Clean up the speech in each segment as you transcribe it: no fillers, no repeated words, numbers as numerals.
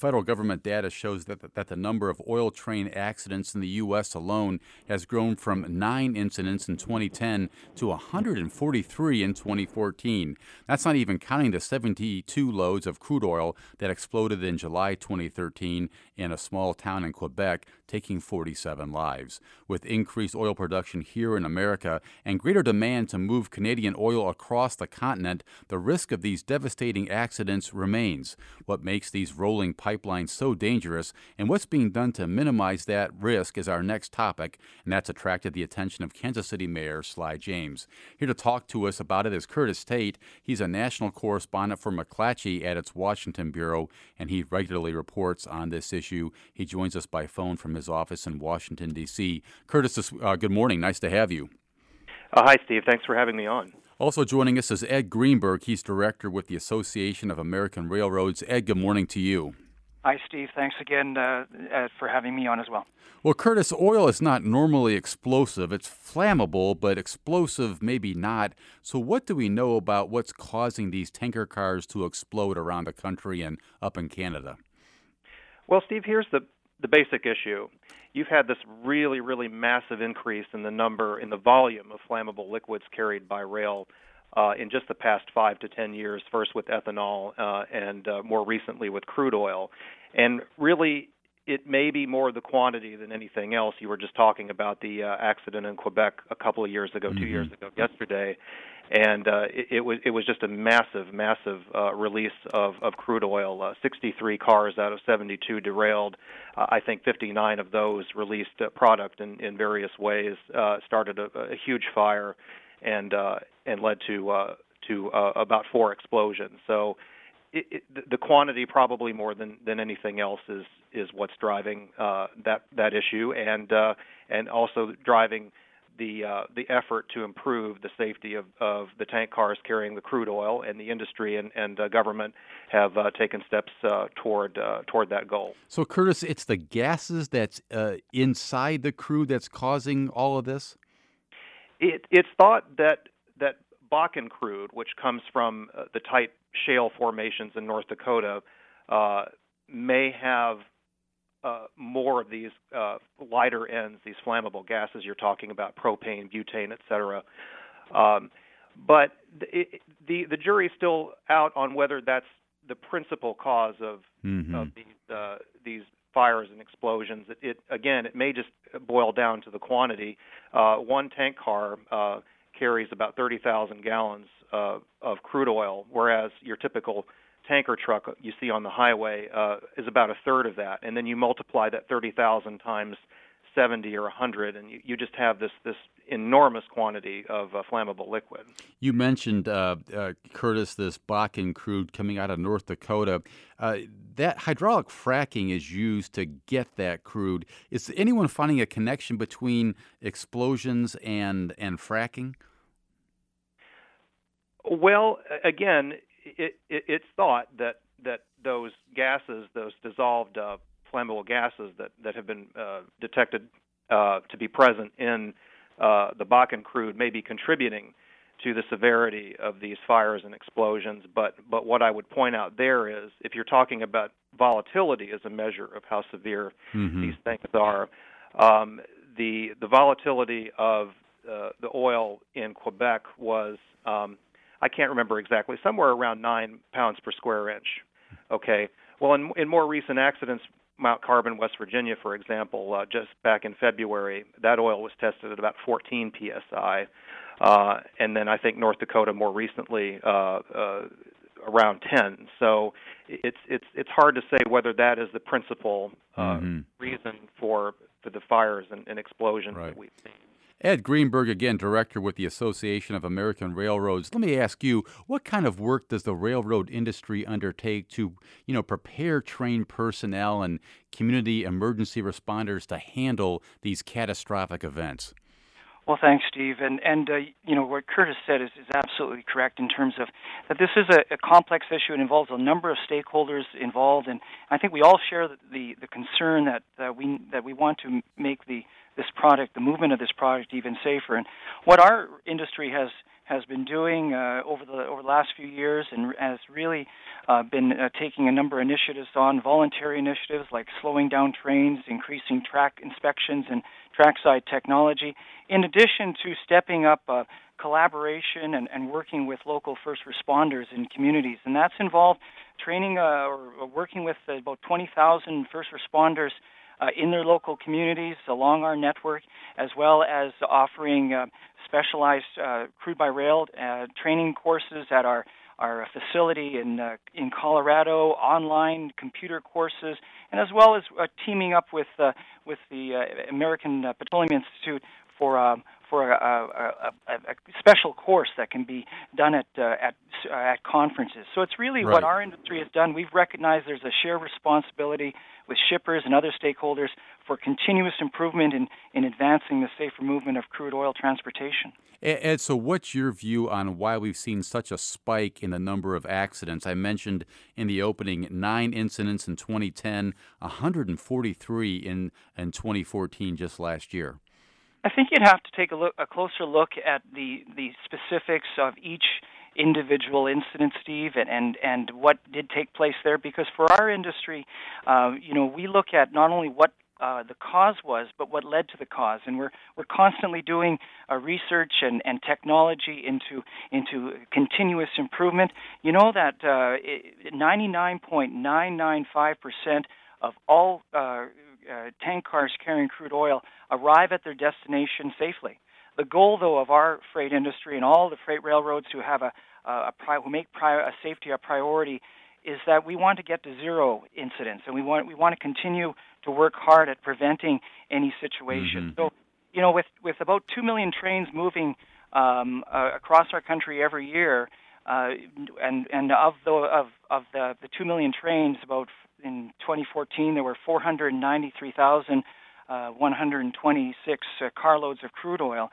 federal government data shows that the number of oil train accidents in the U.S. alone has grown from 9 incidents in 2010 to 143 in 2014. That's not even counting the 72 loads of crude oil that exploded in July 2013 in a small town in Quebec, taking 47 lives. With increased oil production here in America and greater demand to move Canadian oil across the continent, the risk of these devastating accidents remains. What makes these rolling pipelines so dangerous and what's being done to minimize that risk is our next topic, and that's attracted the attention of Kansas City Mayor Sly James. Here to talk to us about it is Curtis Tate. He's a national correspondent for McClatchy at its Washington bureau, and he regularly reports on this issue. He joins us by phone from his office in Washington, D.C. Curtis, good morning. Nice to have you. Hi, Steve. Thanks for having me on. Also joining us is Ed Greenberg. He's director with the Association of American Railroads. Ed, good morning to you. Hi, Steve. Thanks again for having me on as well. Well, Curtis, oil is not normally explosive. It's flammable, but explosive maybe not. So what do we know about what's causing these tanker cars to explode around the country and up in Canada? Well, Steve, here's the basic issue. You've had this really, really massive increase in the volume of flammable liquids carried by rail in just the past 5 to 10 years, first with ethanol and more recently with crude oil. And really, it may be more the quantity than anything else. You were just talking about the accident in Quebec a couple of years ago, 2 years ago, yesterday. And it was just a massive release of crude oil. 63 cars out of 72 derailed. I think 59 of those released product in various ways. Started a huge fire, and led to about 4 explosions. So the quantity, probably more than anything else, is what's driving that issue, and also driving the effort to improve the safety of the tank cars carrying the crude oil, and the industry and government have taken steps toward that goal. So, Curtis, it's the gases that's inside the crude that's causing all of this? It's thought that Bakken crude, which comes from the tight shale formations in North Dakota, may have more of these lighter ends, these flammable gases you're talking about, propane, butane, et cetera. But the jury's still out on whether that's the principal cause of these fires and explosions. It may just boil down to the quantity. One tank car carries about 30,000 gallons of crude oil, whereas your typical tanker truck you see on the highway is about a third of that. And then you multiply that 30,000 times 70 or 100, and you just have this enormous quantity of flammable liquid. You mentioned, Curtis, this Bakken crude coming out of North Dakota. That hydraulic fracking is used to get that crude. Is anyone finding a connection between explosions and fracking? Well, again, it's thought that those gases, those dissolved flammable gases that have been detected to be present in the Bakken crude may be contributing to the severity of these fires and explosions. But what I would point out there is, if you're talking about volatility as a measure of how severe these things are, the volatility of the oil in Quebec was, I can't remember exactly, somewhere around 9 pounds per square inch. Okay. Well, in more recent accidents, Mount Carbon, West Virginia, for example, just back in February, that oil was tested at about 14 psi, and then I think North Dakota more recently around 10. So it's hard to say whether that is the principal reason for the fires and explosions that we've seen. Ed Greenberg, again, director with the Association of American Railroads. Let me ask you, what kind of work does the railroad industry undertake to, prepare trained personnel and community emergency responders to handle these catastrophic events? Well, thanks, Steve. And what Curtis said is absolutely correct in terms of that this is a complex issue. It involves a number of stakeholders involved, and I think we all share the concern that we want to make this product, the movement of this product, even safer. And what our industry has has been doing over the last few years, and has really been taking a number of initiatives on, voluntary initiatives like slowing down trains, increasing track inspections and trackside technology, in addition to stepping up collaboration and working with local first responders in communities. And that's involved training or working with about 20,000 first responders in their local communities along our network, as well as offering specialized crude by rail training courses at our facility in Colorado, online computer courses, and as well as teaming up with the American Petroleum Institute for a special course that can be done at conferences. So it's really Right. what our industry has done. We've recognized there's a shared responsibility with shippers and other stakeholders for continuous improvement in advancing the safer movement of crude oil transportation. Ed, so what's your view on why we've seen such a spike in the number of accidents? I mentioned in the opening 9 incidents in 2010, 143 in 2014, just last year. I think you'd have to take a closer look at the specifics of each individual incident, Steve, and what did take place there. Because for our industry, we look at not only what the cause was, but what led to the cause, and we're constantly doing research and technology into continuous improvement. You know that 99.995% of all tank cars carrying crude oil arrive at their destination safely. The goal, though, of our freight industry and all the freight railroads who have who make safety a priority is that we want to get to zero incidents, and we want to continue to work hard at preventing any situation. Mm-hmm. So, with about 2 million trains moving across our country every year, and of the 2 million trains, about in 2014 there were 493,126 carloads of crude oil.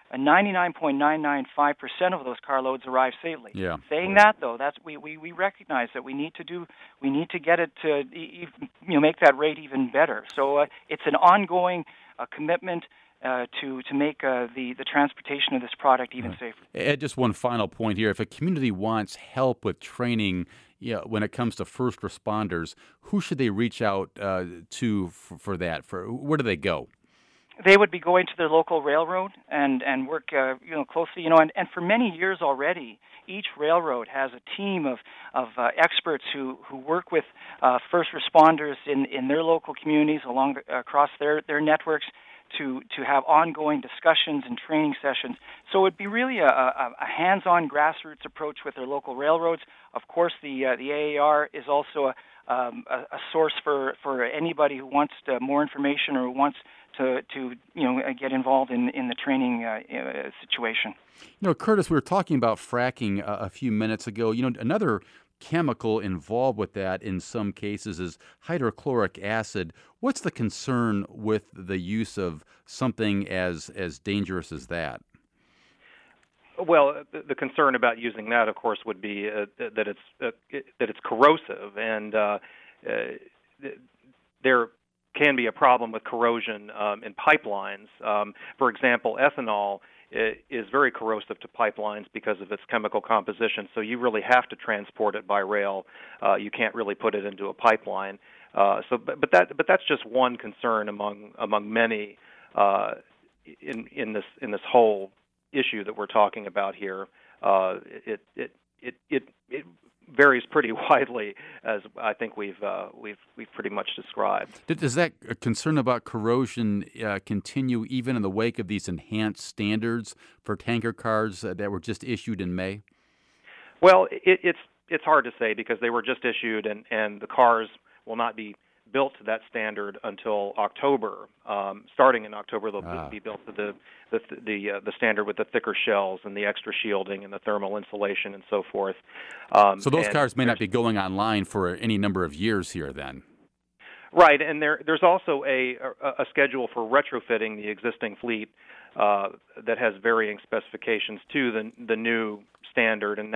99.995% of those carloads arrive safely. Yeah. Saying that, though, we recognize that we need to get it to make that rate even better. So it's an ongoing commitment to make the transportation of this product even safer. Ed, just one final point here: if a community wants help with training, when it comes to first responders, who should they reach out to for that? Where do they go? They would be going to their local railroad and work closely. And for many years already, each railroad has a team of experts who work with first responders in their local communities across their networks to have ongoing discussions and training sessions. So it would be really a hands-on grassroots approach with their local railroads. Of course, the AAR is also a source for anybody who wants more information or who wants to get involved in the training situation. Curtis, we were talking about fracking a few minutes ago. Another chemical involved with that in some cases is hydrochloric acid. What's the concern with the use of something as dangerous as that? Well, the concern about using that, of course, would be that it's corrosive, and there can be a problem with corrosion in pipelines. For example, ethanol is very corrosive to pipelines because of its chemical composition. So you really have to transport it by rail. You can't really put it into a pipeline. But that's just one concern among many in this whole issue that we're talking about here. It varies pretty widely, as I think we've pretty much described. Does that concern about corrosion continue even in the wake of these enhanced standards for tanker cars that were just issued in May? Well, it's hard to say because they were just issued, and the cars will not be built to that standard until October. Starting in October, they'll be built to the standard with the thicker shells and the extra shielding and the thermal insulation and so forth. So those cars may not be going online for any number of years here then. Right, and there's also a schedule for retrofitting the existing fleet that has varying specifications to the new standard, and that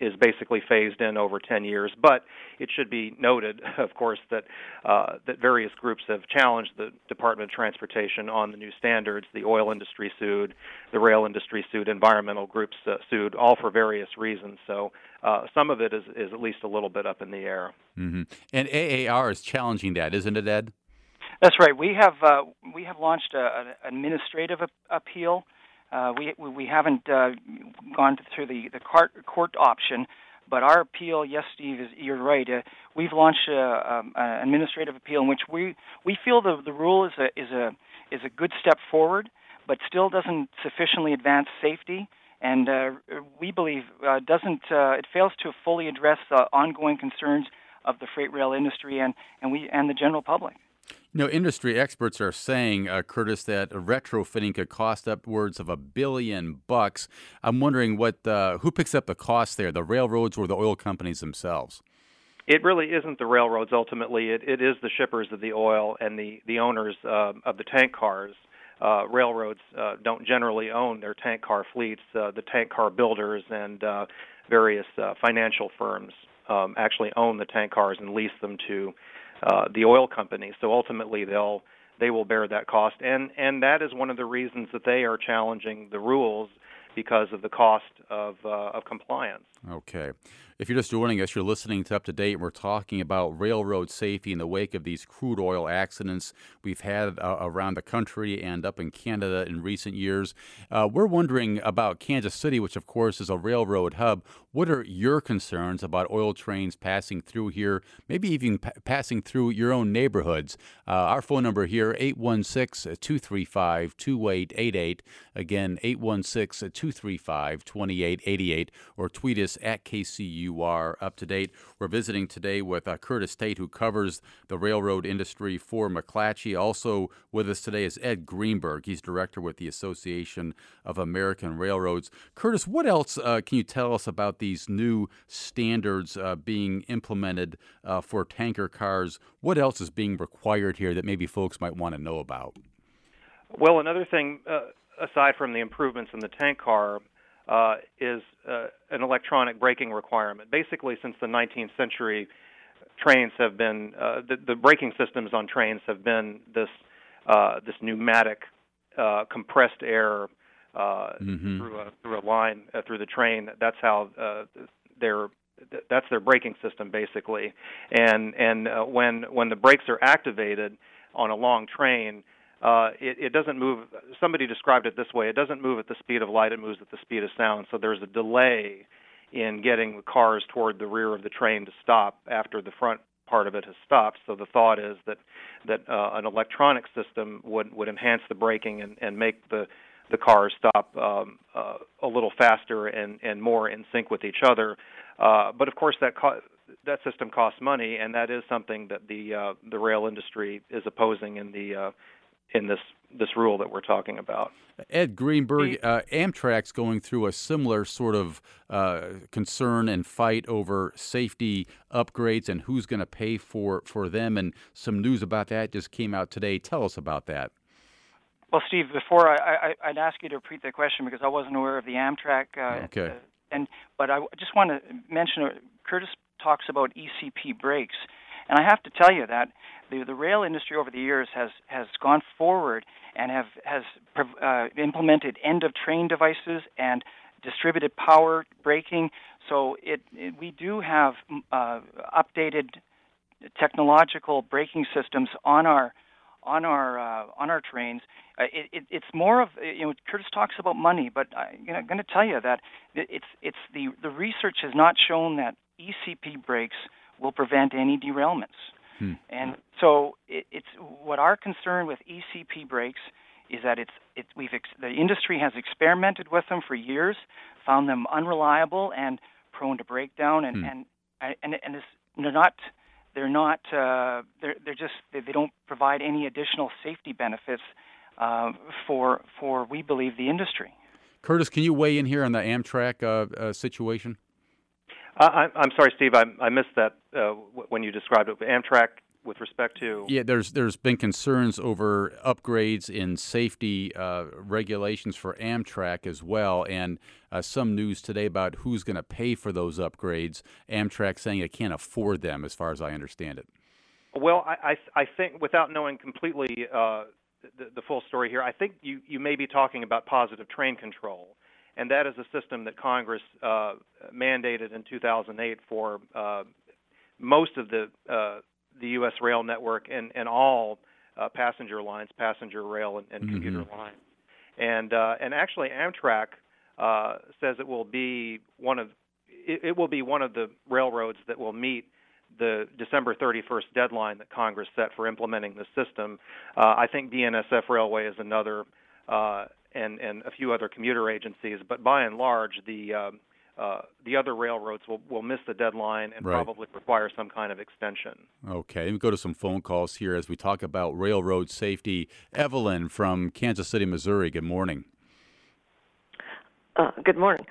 is basically phased in over 10 years. But it should be noted, of course, that that various groups have challenged the Department of Transportation on the new standards. The oil industry sued, the rail industry sued, environmental groups sued, all for various reasons. So some of it is at least a little bit up in the air. Mm-hmm. And AAR is challenging that, isn't it, Ed? That's right. We have launched an administrative appeal. We haven't gone through the court option, but our appeal, yes, Steve, you're right. We've launched an administrative appeal in which we feel the rule is a good step forward, but still doesn't sufficiently advance safety, and we believe it fails to fully address the ongoing concerns of the freight rail industry and the general public. You know, industry experts are saying, Curtis, that retrofitting could cost upwards of $1 billion. I'm wondering who picks up the cost there, the railroads or the oil companies themselves? It really isn't the railroads ultimately. It is the shippers of the oil and the owners of the tank cars. Railroads don't generally own their tank car fleets. The tank car builders and various financial firms actually own the tank cars and lease them to the oil companies. So ultimately they will bear that cost, and that is one of the reasons that they are challenging the rules, because of the cost of compliance. Okay. If you're just joining us, you're listening to Up to Date. We're talking about railroad safety in the wake of these crude oil accidents we've had around the country and up in Canada in recent years. We're wondering about Kansas City, which of course is a railroad hub. What are your concerns about oil trains passing through here, maybe even passing through your own neighborhoods? Our phone number here, 816-235-2888. Again, 816-235-2888, or tweet us at KCUR Up to Date. We're visiting today with Curtis Tate, who covers the railroad industry for McClatchy. Also with us today is Ed Greenberg. He's director with the Association of American Railroads. Curtis, what else can you tell us about these new standards being implemented for tanker cars? What else is being required here that maybe folks might want to know about? Well, another thing, aside from the improvements in the tank car, is an electronic braking requirement. Basically, since the 19th century, trains have been the braking systems on trains have been this pneumatic compressed air through a line through the train. That's how that's their braking system basically. And when the brakes are activated on a long train, it doesn't move. Somebody described it this way: it doesn't move at the speed of light; it moves at the speed of sound. So there's a delay in getting the cars toward the rear of the train to stop after the front part of it has stopped. So the thought is that an electronic system would enhance the braking and make the cars stop a little faster and more in sync with each other. But of course, that system costs money, and that is something that the rail industry is opposing in this rule that we're talking about. Ed Greenberg, Amtrak's going through a similar sort of concern and fight over safety upgrades and who's going to pay for them, and some news about that just came out today. Tell us about that. Well, Steve, before I'd ask you to repeat the question because I wasn't aware of the Amtrak. Okay. But I just want to mention, Curtis talks about ECP brakes, and I have to tell you that the rail industry over the years has gone forward and has implemented end-of-train devices and distributed power braking. So we do have updated technological braking systems on our trains. It's more of, Curtis talks about money, but I'm going to tell you that it's the research has not shown that ECP brakes will prevent any derailments. And so it's what our concern with ECP brakes is that the industry has experimented with them for years, found them unreliable and prone to breakdown, and they don't provide any additional safety benefits for we believe the industry. Curtis, can you weigh in here on the Amtrak situation? I'm sorry, Steve. I missed that when you described it. Amtrak. with respect to? Yeah, there's been concerns over upgrades in safety regulations for Amtrak as well, and some news today about who's going to pay for those upgrades. Amtrak saying it can't afford them, as far as I understand it. Well, I think, without knowing completely the full story here, I think you may be talking about positive train control, and that is a system that Congress mandated in 2008 for most of the U.S. rail network and all passenger lines, passenger rail and commuter lines. And actually, Amtrak says it will be one of the railroads that will meet the December 31st deadline that Congress set for implementing the system. I think BNSF Railway is another, and a few other commuter agencies. But by and large, the other railroads will miss the deadline and probably require some kind of extension. Okay, let me go to some phone calls here as we talk about railroad safety. Evelyn from Kansas City, Missouri. Good morning. Good morning.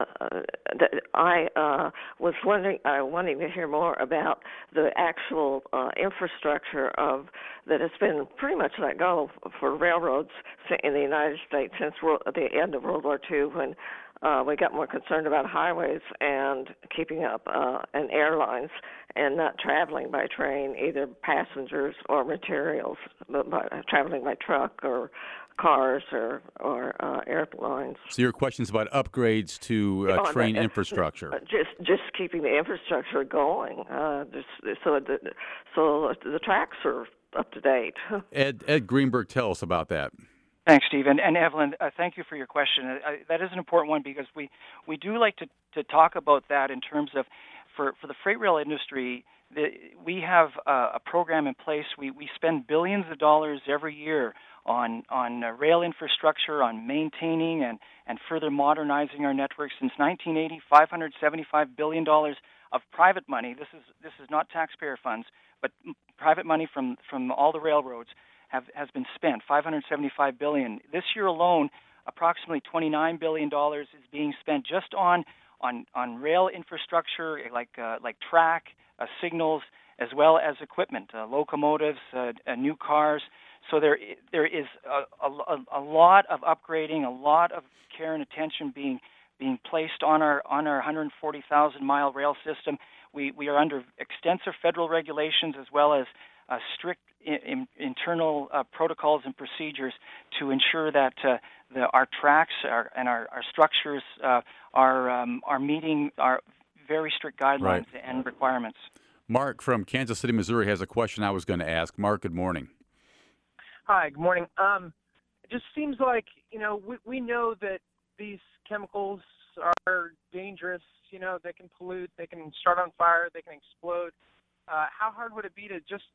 I was wanting to hear more about the actual infrastructure that has been pretty much let go for railroads in the United States since the end of World War II, when we got more concerned about highways and keeping up and airlines and not traveling by train, either passengers or materials, but traveling by truck or cars or airlines. So your question's about upgrades to train infrastructure. Just keeping the infrastructure going, so the tracks are up to date. Ed Greenberg, tell us about that. Thanks, Steve. And Evelyn, thank you for your question. That is an important one because we do like to talk about that in terms of, for the freight rail industry, we have a program in place. We spend billions of dollars every year on rail infrastructure, on maintaining and further modernizing our network. Since 1980, $575 billion of private money. This is not taxpayer funds, but private money from all the railroads has been spent. $575 billion. This year alone, approximately $29 billion is being spent just on rail infrastructure like track, signals, as well as equipment, locomotives, new cars. So there is a lot of upgrading, a lot of care and attention being placed on our 140,000-mile rail system. We are under extensive federal regulations as well as strict internal protocols and procedures to ensure that our tracks and our structures are meeting our very strict guidelines and requirements. Mark from Kansas City, Missouri has a question I was going to ask. Mark, good morning. Hi, good morning. It just seems like, we know that these chemicals are dangerous. They can pollute, they can start on fire, they can explode. How hard would it be to just,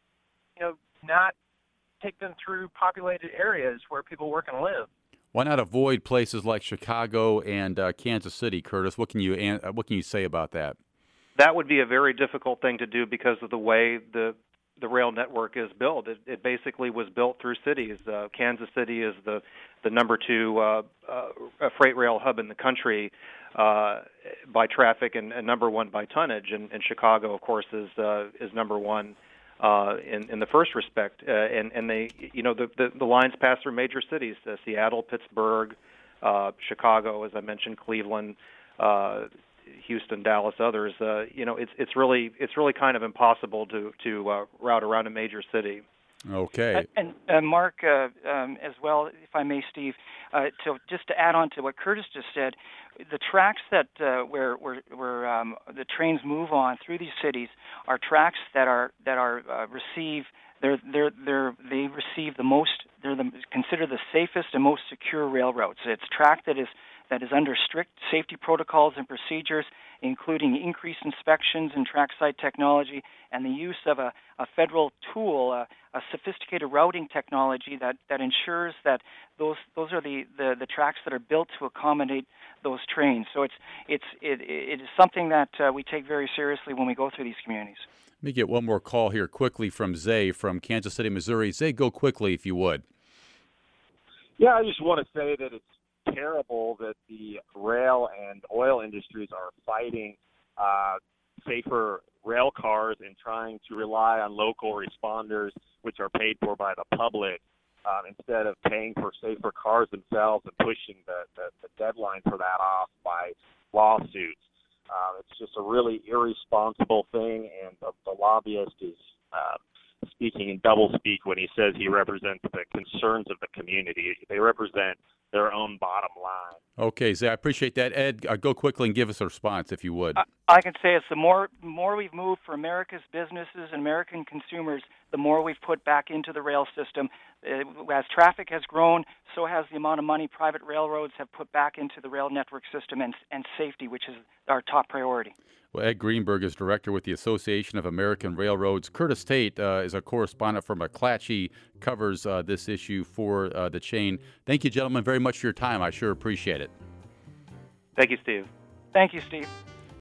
not take them through populated areas where people work and live? Why not avoid places like Chicago and Kansas City, Curtis? What can you say about that? That would be a very difficult thing to do because of the way the rail network is built. It basically was built through cities. Kansas City is the number 2 freight rail hub in the country by traffic and number 1 by tonnage. And Chicago, of course, is number 1 in the first respect. And they, the lines pass through major cities: Seattle, Pittsburgh, Chicago, as I mentioned, Cleveland, Houston, Dallas, others. It's really kind of impossible to route around a major city. Okay. And Mark, as well, if I may, Steve, just to add on to what Curtis just said, the tracks that where the trains move on through these cities are tracks that receive. They receive the most. They're considered the safest and most secure railroads. It's track that is under strict safety protocols and procedures, including increased inspections and trackside technology and the use of a federal tool, a sophisticated routing technology that ensures that those are the tracks that are built to accommodate those trains. So it is something that we take very seriously when we go through these communities. Let me get one more call here quickly from Zay from Kansas City, Missouri. Zay, go quickly if you would. Yeah, I just want to say that it's terrible that the rail and oil industries are fighting safer rail cars and trying to rely on local responders, which are paid for by the public, instead of paying for safer cars themselves and pushing the deadline for that off by lawsuits. It's just a really irresponsible thing, and the lobbyist is speaking in doublespeak when he says he represents the concerns of the community. They represent their own bottom line. Okay, Zach, I appreciate that. Ed, go quickly and give us a response, if you would. I can say it's the more we've moved for America's businesses and American consumers, the more we've put back into the rail system. As traffic has grown, so has the amount of money private railroads have put back into the rail network system and safety, which is our top priority. Well, Ed Greenberg is director with the Association of American Railroads. Curtis Tate is a correspondent from McClatchy, covers this issue for the chain. Thank you, gentlemen, very much for your time. I sure appreciate it. Thank you, Steve. Thank you, Steve.